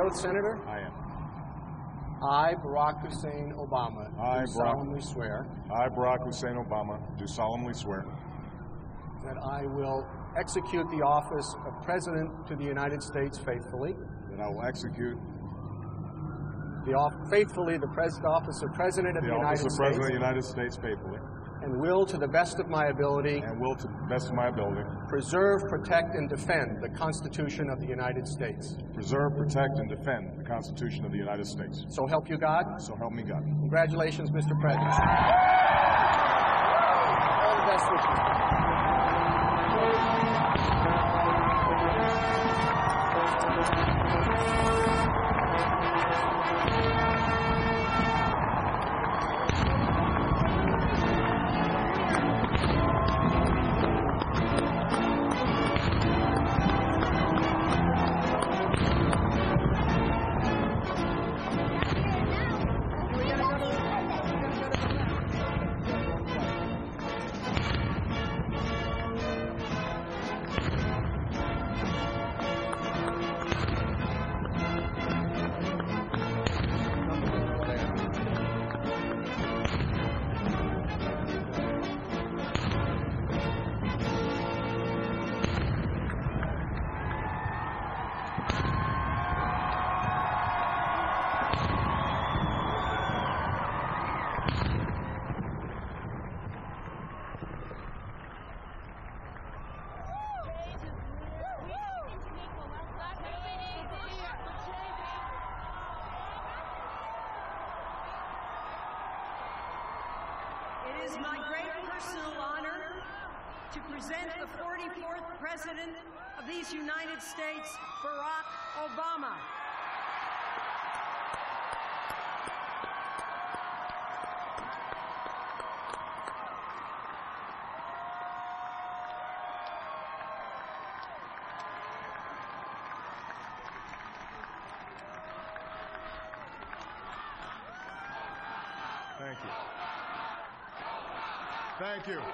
oath, Senator? I am. I, Barack Hussein Obama, do solemnly swear I, Barack Hussein Obama, do solemnly swear that I will execute the office of President to the United States faithfully, that I will execute faithfully the office of President of the United States, President of the United States faithfully, and will, to the best of my ability, preserve, protect, and defend the Constitution of the United States. Preserve, protect, and defend the Constitution of the United States. So help you God? So help me God. Congratulations, Mr. President. All the best wishes. It is my great personal honor to present the 44th President of these United States, Barack Obama. Thank you. Thank you.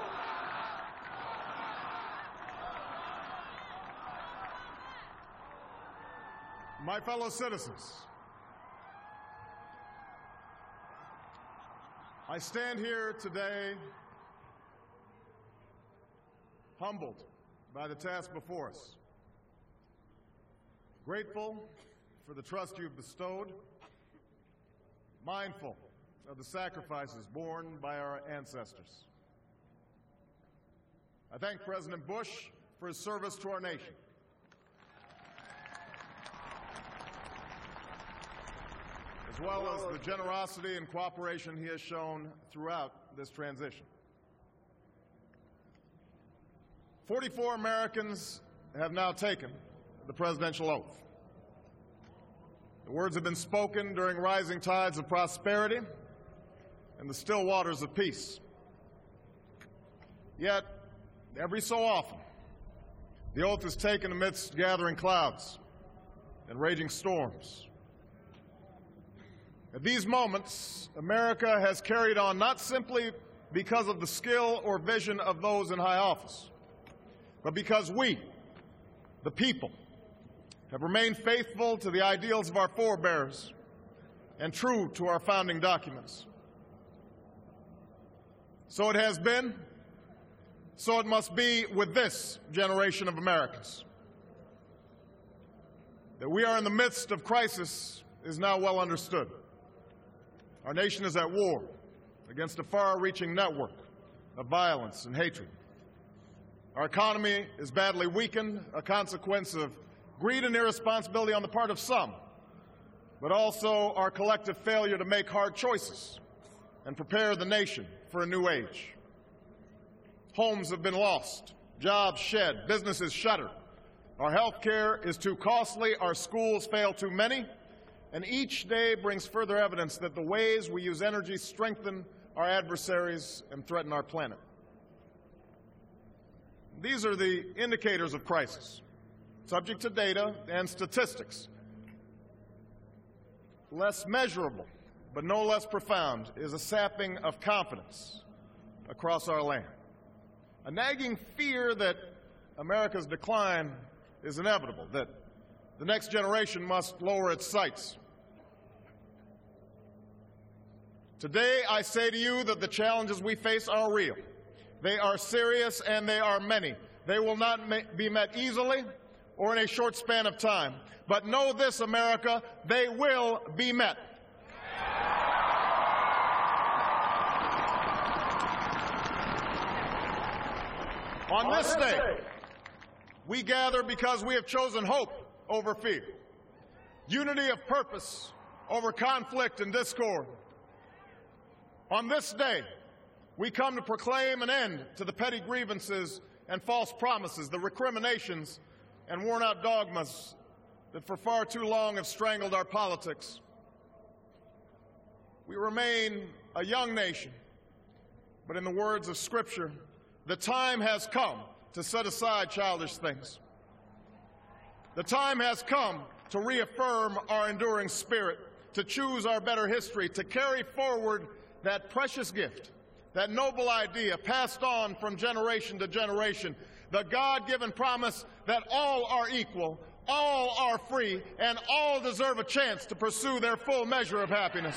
My fellow citizens, I stand here today humbled by the task before us, grateful for the trust you've bestowed, mindful of the sacrifices borne by our ancestors. I thank President Bush for his service to our nation. As well as the generosity and cooperation he has shown throughout this transition. 44 Americans have now taken the presidential oath. The words have been spoken during rising tides of prosperity and the still waters of peace. Yet, every so often, the oath is taken amidst gathering clouds and raging storms. At these moments, America has carried on not simply because of the skill or vision of those in high office, but because we, the people, have remained faithful to the ideals of our forebears and true to our founding documents. So it has been, so it must be with this generation of Americans. That we are in the midst of crisis is now well understood. Our nation is at war against a far-reaching network of violence and hatred. Our economy is badly weakened, a consequence of greed and irresponsibility on the part of some, but also our collective failure to make hard choices and prepare the nation for a new age. Homes have been lost, jobs shed, businesses shuttered. Our health care is too costly, our schools fail too many, and each day brings further evidence that the ways we use energy strengthen our adversaries and threaten our planet. These are the indicators of crisis, subject to data and statistics. Less measurable, but no less profound, is a sapping of confidence across our land. A nagging fear that America's decline is inevitable, that The next generation must lower its sights. Today, I say to you that the challenges we face are real. They are serious and they are many. They will not be met easily or in a short span of time. But know this, America, they will be met. On this day, we gather because we have chosen hope over fear, unity of purpose over conflict and discord. On this day, we come to proclaim an end to the petty grievances and false promises, the recriminations and worn-out dogmas that for far too long have strangled our politics. We remain a young nation, but in the words of Scripture, the time has come to set aside childish things. The time has come to reaffirm our enduring spirit, to choose our better history, to carry forward that precious gift, that noble idea passed on from generation to generation, the God-given promise that all are equal, all are free, and all deserve a chance to pursue their full measure of happiness.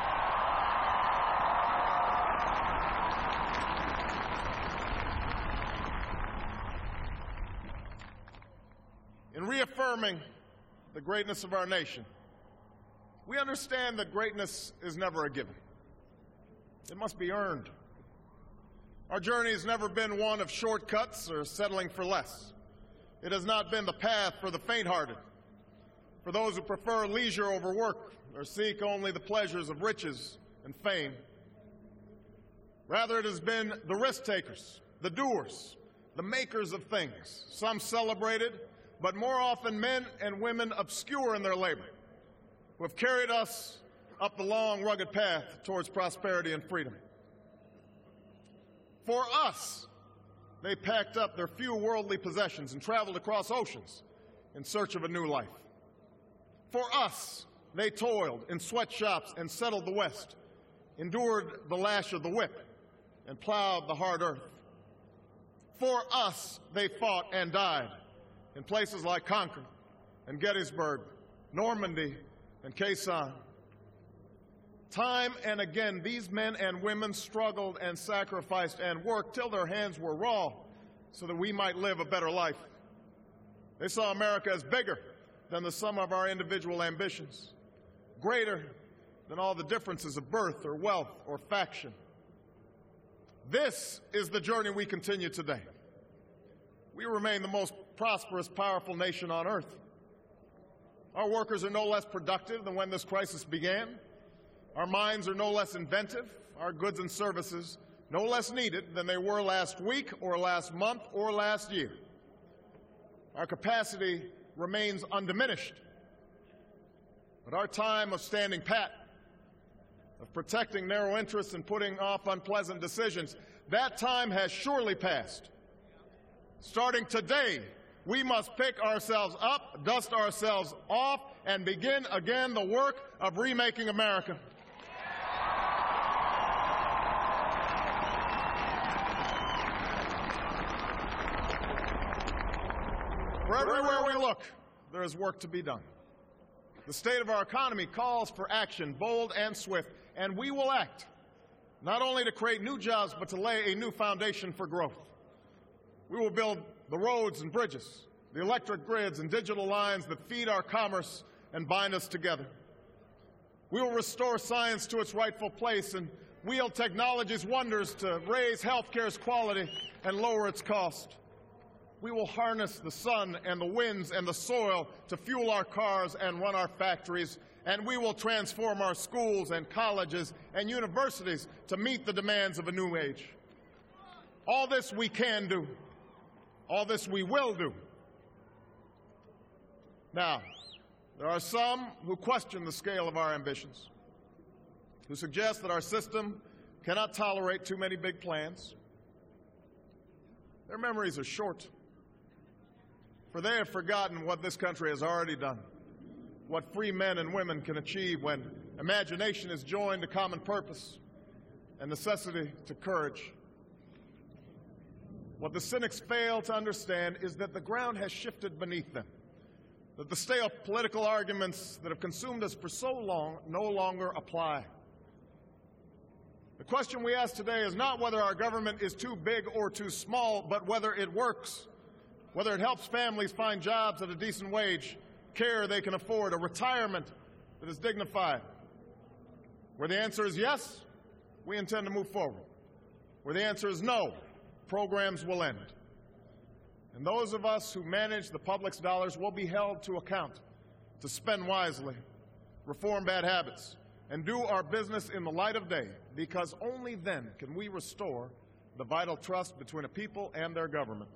In reaffirming the greatness of our nation, we understand that greatness is never a given. It must be earned. Our journey has never been one of shortcuts or settling for less. It has not been the path for the faint-hearted, for those who prefer leisure over work or seek only the pleasures of riches and fame. Rather, it has been the risk-takers, the doers, the makers of things, some celebrated, but more often men and women obscure in their labor, who have carried us up the long, rugged path towards prosperity and freedom. For us, they packed up their few worldly possessions and traveled across oceans in search of a new life. For us, they toiled in sweatshops and settled the West, endured the lash of the whip, and plowed the hard earth. For us, they fought and died in places like Concord and Gettysburg, Normandy and Khe Sanh. Time and again, these men and women struggled and sacrificed and worked till their hands were raw so that we might live a better life. They saw America as bigger than the sum of our individual ambitions, greater than all the differences of birth or wealth or faction. This is the journey we continue today. We remain the most prosperous, powerful nation on earth. Our workers are no less productive than when this crisis began. Our minds are no less inventive, our goods and services no less needed than they were last week or last month or last year. Our capacity remains undiminished. But our time of standing pat, of protecting narrow interests and putting off unpleasant decisions, that time has surely passed. Starting today, we must pick ourselves up, dust ourselves off, and begin again the work of remaking America. For everywhere we look, there is work to be done. The state of our economy calls for action, bold and swift, and we will act, not only to create new jobs, but to lay a new foundation for growth. We will build the roads and bridges, the electric grids and digital lines that feed our commerce and bind us together. We will restore science to its rightful place and wield technology's wonders to raise healthcare's quality and lower its cost. We will harness the sun and the winds and the soil to fuel our cars and run our factories, and we will transform our schools and colleges and universities to meet the demands of a new age. All this we can do. All this we will do. Now, there are some who question the scale of our ambitions, who suggest that our system cannot tolerate too many big plans. Their memories are short, for they have forgotten what this country has already done, what free men and women can achieve when imagination is joined to common purpose and necessity to courage. What the cynics fail to understand is that the ground has shifted beneath them. that the stale political arguments that have consumed us for so long no longer apply. The question we ask today is not whether our government is too big or too small, but whether it works, whether it helps families find jobs at a decent wage, care they can afford, a retirement that is dignified. Where the answer is yes, we intend to move forward. Where the answer is no, programs will end. And those of us who manage the public's dollars will be held to account to spend wisely, reform bad habits, and do our business in the light of day, because only then can we restore the vital trust between a people and their government.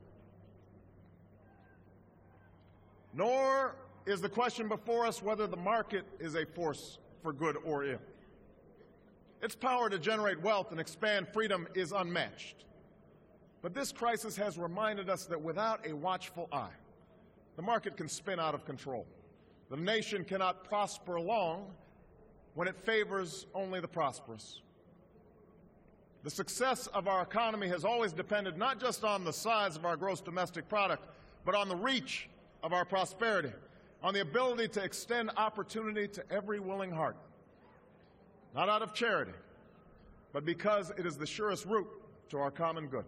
Nor is the question before us whether the market is a force for good or ill. Its power to generate wealth and expand freedom is unmatched. But this crisis has reminded us that without a watchful eye, the market can spin out of control. The nation cannot prosper long when it favors only the prosperous. The success of our economy has always depended not just on the size of our gross domestic product, but on the reach of our prosperity, on the ability to extend opportunity to every willing heart, not out of charity, but because it is the surest route to our common good.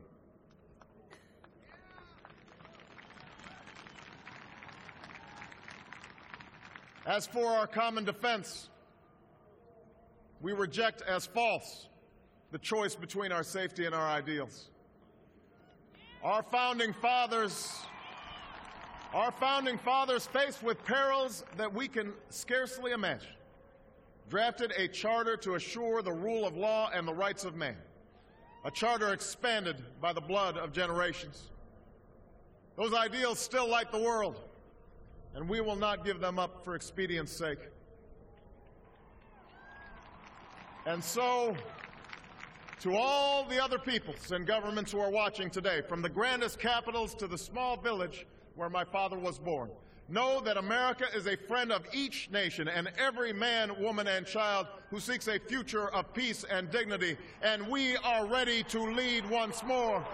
As for our common defense, we reject as false the choice between our safety and our ideals. Our founding fathers, faced with perils that we can scarcely imagine, drafted a charter to assure the rule of law and the rights of man, a charter expanded by the blood of generations. Those ideals still light the world, and we will not give them up for expedience' sake. And so, to all the other peoples and governments who are watching today, from the grandest capitals to the small village where my father was born, know that America is a friend of each nation and every man, woman, and child who seeks a future of peace and dignity, and we are ready to lead once more.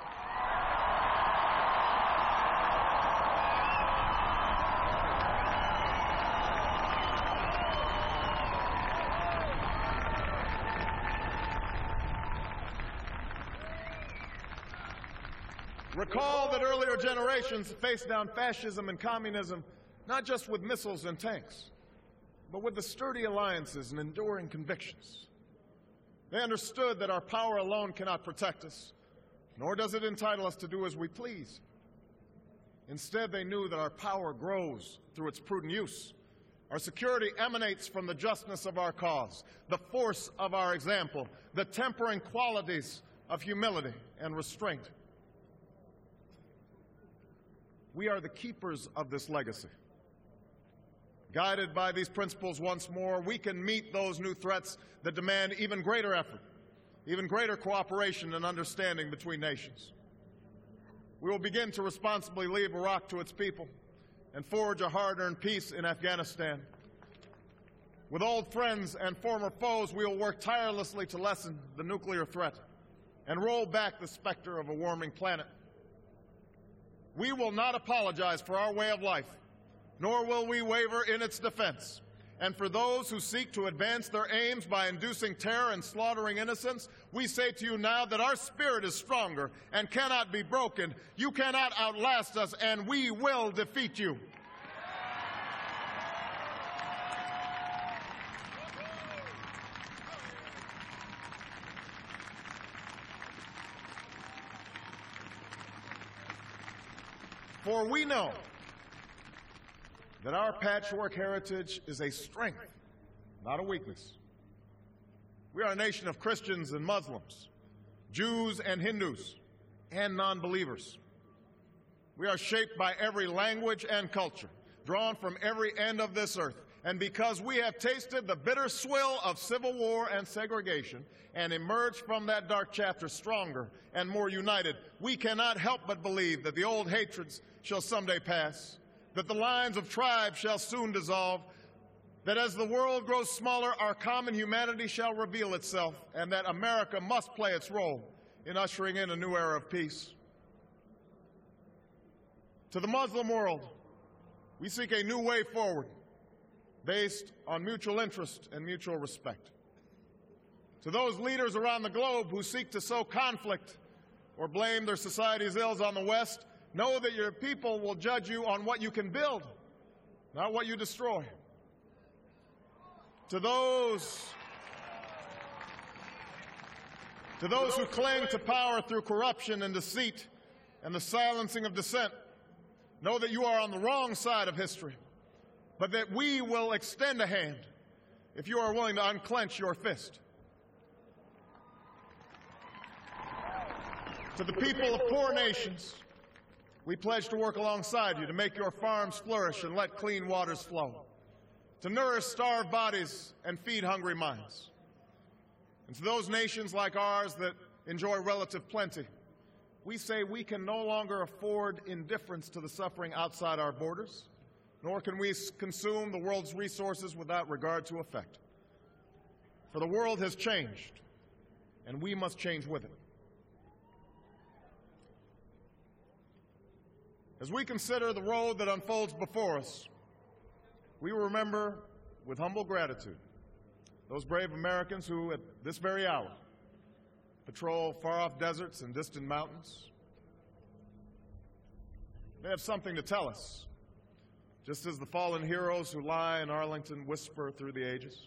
Recall that earlier generations faced down fascism and communism not just with missiles and tanks, but with the sturdy alliances and enduring convictions. They understood that our power alone cannot protect us, nor does it entitle us to do as we please. Instead, they knew that our power grows through its prudent use. Our security emanates from the justness of our cause, the force of our example, the tempering qualities of humility and restraint. We are the keepers of this legacy. Guided by these principles once more, we can meet those new threats that demand even greater effort, even greater cooperation and understanding between nations. We will begin to responsibly leave Iraq to its people and forge a hard-earned peace in Afghanistan. With old friends and former foes, we will work tirelessly to lessen the nuclear threat and roll back the specter of a warming planet. We will not apologize for our way of life, nor will we waver in its defense. And for those who seek to advance their aims by inducing terror and slaughtering innocents, we say to you now that our spirit is stronger and cannot be broken. You cannot outlast us, and we will defeat you. For we know that our patchwork heritage is a strength, not a weakness. We are a nation of Christians and Muslims, Jews and Hindus, and non-believers. We are shaped by every language and culture, drawn from every end of this earth. And because we have tasted the bitter swill of civil war and segregation and emerged from that dark chapter stronger and more united, we cannot help but believe that the old hatreds shall someday pass, that the lines of tribes shall soon dissolve, that as the world grows smaller, our common humanity shall reveal itself, and that America must play its role in ushering in a new era of peace. To the Muslim world, We seek a new way forward based on mutual interest and mutual respect. To those leaders around the globe who seek to sow conflict or blame their society's ills on the West, know that your people will judge you on what you can build, not what you destroy. To those who cling to power through corruption and deceit and the silencing of dissent, know that you are on the wrong side of history, but that we will extend a hand if you are willing to unclench your fist. To the people of poor nations, we pledge to work alongside you to make your farms flourish and let clean waters flow, to nourish starved bodies and feed hungry minds. And to those nations like ours that enjoy relative plenty, we say we can no longer afford indifference to the suffering outside our borders, nor can we consume the world's resources without regard to effect. For the world has changed, and we must change with it. As we consider the road that unfolds before us, we will remember with humble gratitude those brave Americans who, at this very hour, patrol far-off deserts and distant mountains. They have something to tell us, just as the fallen heroes who lie in Arlington whisper through the ages.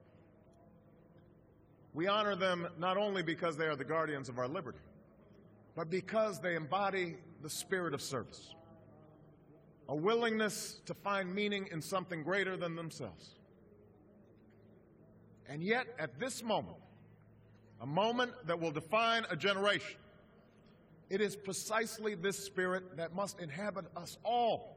We honor them not only because they are the guardians of our liberty, but because they embody the spirit of service, a willingness to find meaning in something greater than themselves. And yet, at this moment, a moment that will define a generation, it is precisely this spirit that must inhabit us all.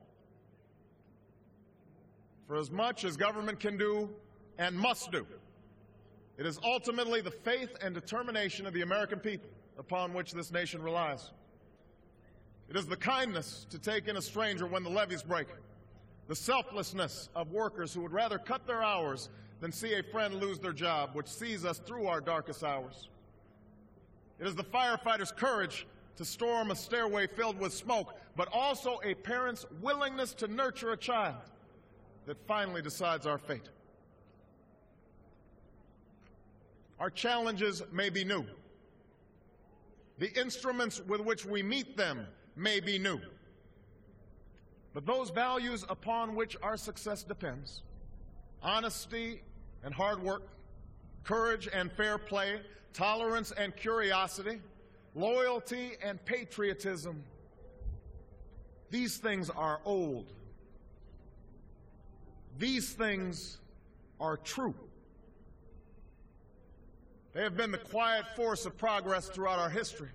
For as much as government can do and must do, it is ultimately the faith and determination of the American people upon which this nation relies. It is the kindness to take in a stranger when the levees break, the selflessness of workers who would rather cut their hours than see a friend lose their job, which sees us through our darkest hours. It is the firefighter's courage to storm a stairway filled with smoke, but also a parent's willingness to nurture a child that finally decides our fate. Our challenges may be new. The instruments with which we meet them may be new. But those values upon which our success depends, honesty and hard work, courage and fair play, tolerance and curiosity, loyalty and patriotism, these things are old. These things are true. They have been the quiet force of progress throughout our history.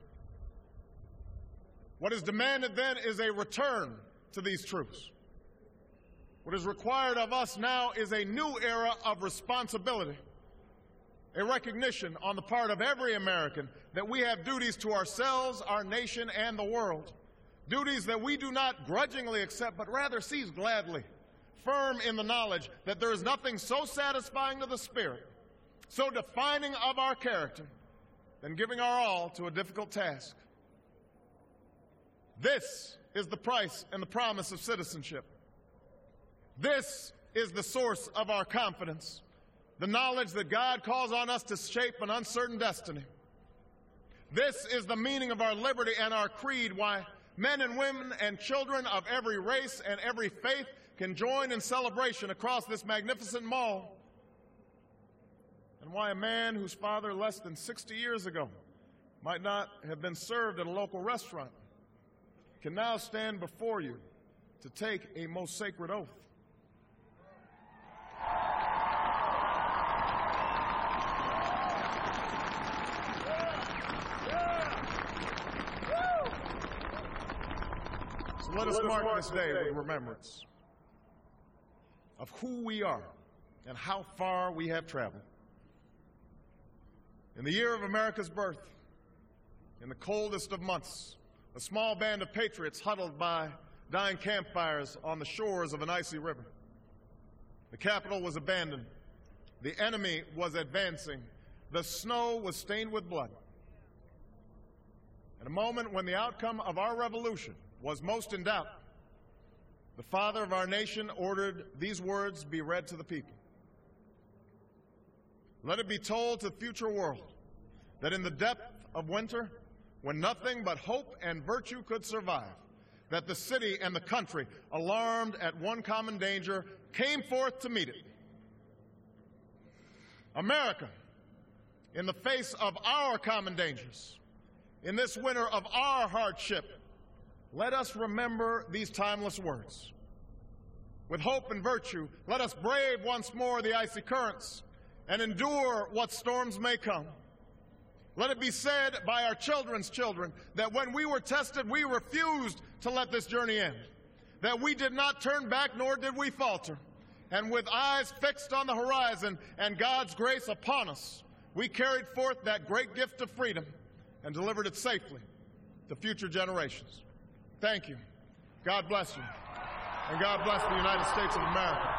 What is demanded then is a return to these truths. What is required of us now is a new era of responsibility, a recognition on the part of every American that we have duties to ourselves, our nation, and the world, duties that we do not grudgingly accept, but rather seize gladly, firm in the knowledge that there is nothing so satisfying to the spirit, so defining of our character, than giving our all to a difficult task. This is the price and the promise of citizenship. This is the source of our confidence, the knowledge that God calls on us to shape an uncertain destiny. This is the meaning of our liberty and our creed, why men and women and children of every race and every faith can join in celebration across this magnificent mall, and why a man whose father less than 60 years ago might not have been served at a local restaurant can now stand before you to take a most sacred oath. So let us mark this day with remembrance of who we are and how far we have traveled. In the year of America's birth, in the coldest of months, a small band of patriots huddled by dying campfires on the shores of an icy river. The capital was abandoned. The enemy was advancing. The snow was stained with blood. At a moment when the outcome of our revolution was most in doubt, the father of our nation ordered these words be read to the people. Let it be told to the future world that in the depth of winter, when nothing but hope and virtue could survive, that the city and the country, alarmed at one common danger, came forth to meet it. America, in the face of our common dangers, in this winter of our hardship, let us remember these timeless words. With hope and virtue, let us brave once more the icy currents and endure what storms may come. Let it be said by our children's children that when we were tested, we refused to let this journey end, that we did not turn back nor did we falter. And with eyes fixed on the horizon and God's grace upon us, we carried forth that great gift of freedom and delivered it safely to future generations. Thank you. God bless you. And God bless the United States of America.